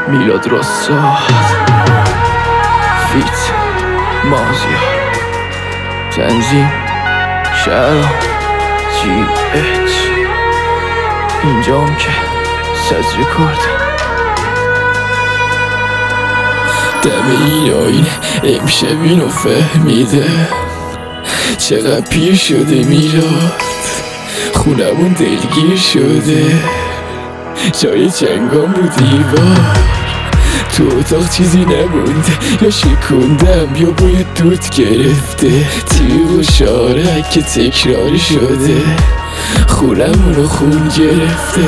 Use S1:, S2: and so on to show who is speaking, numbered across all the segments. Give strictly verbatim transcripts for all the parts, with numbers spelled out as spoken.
S1: میلاد رساد فیت مازیار تنظیم شهرام جی اچ اینجا هم که صدر کرد دم این آینه امشب اینو فهمیده چقدر پیر شده میلاد خونمون دلگیر شده جای چنگام رو دیوار تو اتاق چیزی نمونده یا شکوندم یا بوی دود گرفته تیغ و شارک که تکرار شده خونمون رو خون گرفته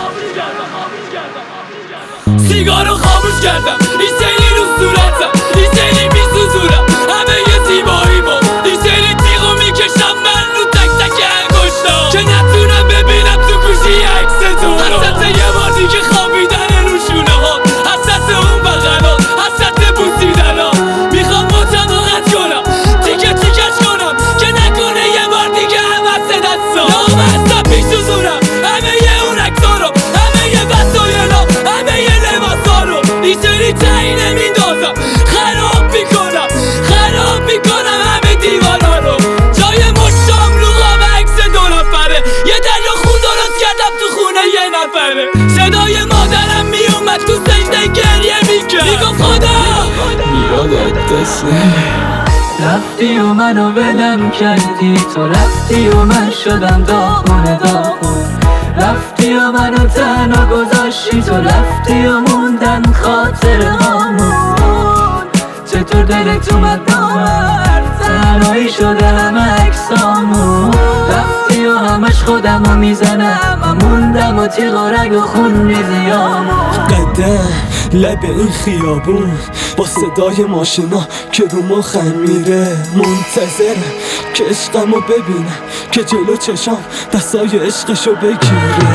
S2: سیگارو خاموش کردم این سری رو صورتم این سری میسوزونم همه یه زیباییمو این سری تیغو میکشم من رو تک تک انگشتام که نتونم ببینم تو گوشی عکس تو حسرت یه بار دیگه خوابیدن رو شونه ها حسرت اون بغلا حسرت بوسیدن ها میخوام مطابقت کنم تیکه تیکش کنم که نکنه یه بار دیگه عوض دستا نامستم میسوزونم همه یه اون عکسا رو همه یه وسایلا همه یه لباسا رو این سری تعیین نمیندازم خراب میکنم خراب میکنم همه دیوارا رو جای مشتام رو قاب عکس دو نفره یه دریا خون درست کردم تو خونه یه نفره صدای مادرم میومد تو سجده گریه میکرد میگفت خدا
S1: میلاد دست
S3: رفتی و منو ولم کردی تو رفتی و من شدم داغون داغون رفتی و منو تنها گذاشتی تو رفتی و موندن خاطر هامون چطور دلت اومد نامرد تنهایی شده همه عکسامون رفتی و همش خودم رو میزنم و موندم و تیغ و رگ و خون میزیامون
S4: قدم لب این خیابون با صدای ماشینا که رو مخم میره منتظرم که عشقمو ببینم که جلو چشام دستای عشقشو بگیره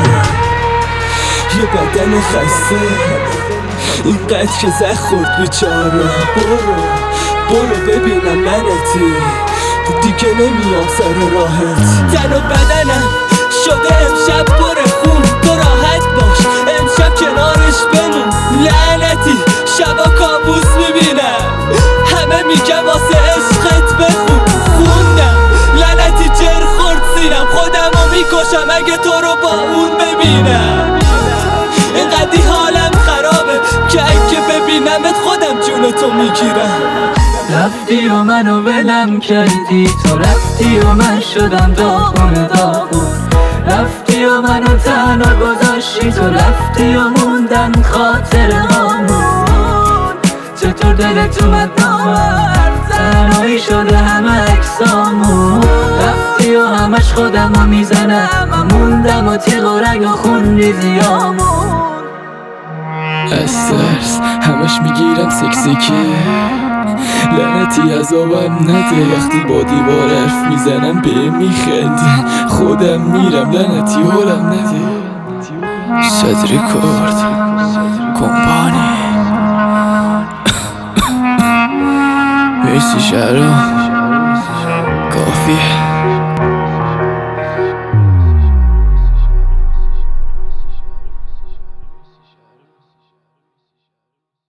S4: یه بدن خسته اینقدر که زخ خورد بیچاره برو برو ببینم منتی دیگه نمیام سر راحت تن و بدنم شده امشب پر خون تو راحت باش امشب کنارش بمون لعنتی شبا کابوس میبینم همه میگم واسه عشقت بخون خوندم لعنتی جر خورد سینم خودمو میکشم اگه تو رو با اون ببینم اینقدی حالم خرابه که اگه ببینمت خودم جون تو میگیرم
S3: رفتی و منو ولم کردی تو رفتی و من شدم داغون داغون رفتی و منو تنها گذاشتی تو رفتی و موندن خاطر هامون چطور دلت اومد نامرد تنهایی شده همه عکسامون رفتی و همش خودم رو میزنم و موندم و تیغ و رگ و خون ریزیامون
S1: از ترس همش میگیرم سکسکه لعنتی عذابم نده وقتی با دیوار حرف میزنم به میخند خودم میرم لعنتی حالم نده صدر کرد کمپانی مرسی شهرام کافیه